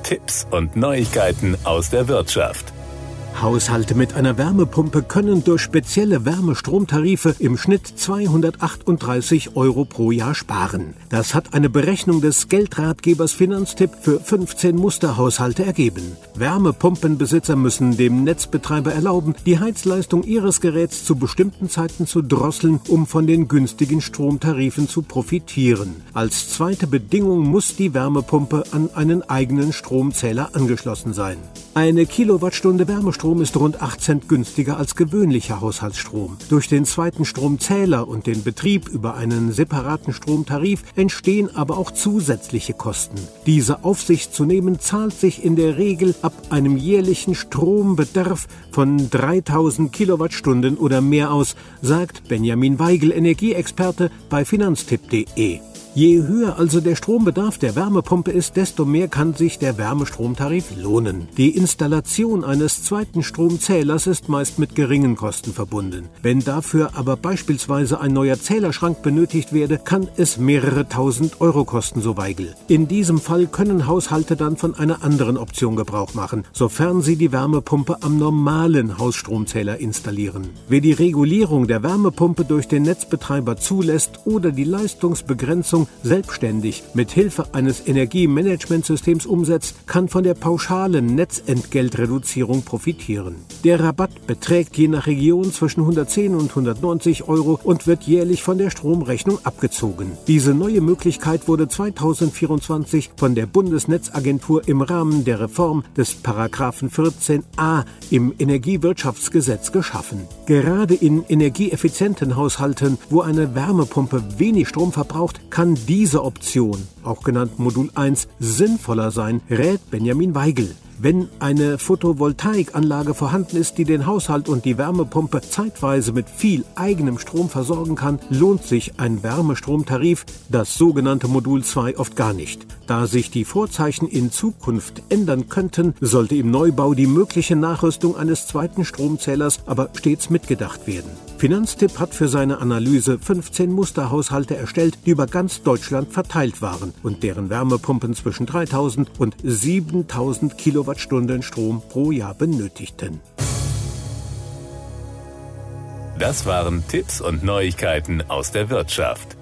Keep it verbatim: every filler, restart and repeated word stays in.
Tipps und Neuigkeiten aus der Wirtschaft. Haushalte mit einer Wärmepumpe können durch spezielle Wärmestromtarife im Schnitt zweihundertachtunddreißig Euro pro Jahr sparen. Das hat eine Berechnung des Geldratgebers Finanztipp für fünfzehn Musterhaushalte ergeben. Wärmepumpenbesitzer müssen dem Netzbetreiber erlauben, die Heizleistung ihres Geräts zu bestimmten Zeiten zu drosseln, um von den günstigen Stromtarifen zu profitieren. Als zweite Bedingung muss die Wärmepumpe an einen eigenen Stromzähler angeschlossen sein. Eine Kilowattstunde Wärmestrom ist rund acht Cent günstiger als gewöhnlicher Haushaltsstrom. Durch den zweiten Stromzähler und den Betrieb über einen separaten Stromtarif entstehen aber auch zusätzliche Kosten. Diese auf sich zu nehmen, zahlt sich in der Regel ab einem jährlichen Strombedarf von dreitausend Kilowattstunden oder mehr aus, sagt Benjamin Weigel, Energieexperte bei finanztipp punkt de. Je höher also der Strombedarf der Wärmepumpe ist, desto mehr kann sich der Wärmestromtarif lohnen. Die Installation eines zweiten Stromzählers ist meist mit geringen Kosten verbunden. Wenn dafür aber beispielsweise ein neuer Zählerschrank benötigt werde, kann es mehrere tausend Euro kosten, so Weigel. In diesem Fall können Haushalte dann von einer anderen Option Gebrauch machen, sofern sie die Wärmepumpe am normalen Hausstromzähler installieren. Wer die Regulierung der Wärmepumpe durch den Netzbetreiber zulässt oder die Leistungsbegrenzung selbstständig mit Hilfe eines Energiemanagementsystems umsetzt, kann von der pauschalen Netzentgeltreduzierung profitieren. Der Rabatt beträgt je nach Region zwischen hundertzehn und hundertneunzig Euro und wird jährlich von der Stromrechnung abgezogen. Diese neue Möglichkeit wurde zweitausendvierundzwanzig von der Bundesnetzagentur im Rahmen der Reform des Paragraphen vierzehn a im Energiewirtschaftsgesetz geschaffen. Gerade in energieeffizienten Haushalten, wo eine Wärmepumpe wenig Strom verbraucht, kann diese Option, auch genannt Modul eins, sinnvoller sein, rät Benjamin Weigel. Wenn eine Photovoltaikanlage vorhanden ist, die den Haushalt und die Wärmepumpe zeitweise mit viel eigenem Strom versorgen kann, lohnt sich ein Wärmestromtarif, das sogenannte Modul zwei, oft gar nicht. Da sich die Vorzeichen in Zukunft ändern könnten, sollte im Neubau die mögliche Nachrüstung eines zweiten Stromzählers aber stets mitgedacht werden. Finanztipp hat für seine Analyse fünfzehn Musterhaushalte erstellt, die über ganz Deutschland verteilt waren und deren Wärmepumpen zwischen dreitausend und siebentausend Kilowattstunden Strom pro Jahr benötigten. Das waren Tipps und Neuigkeiten aus der Wirtschaft.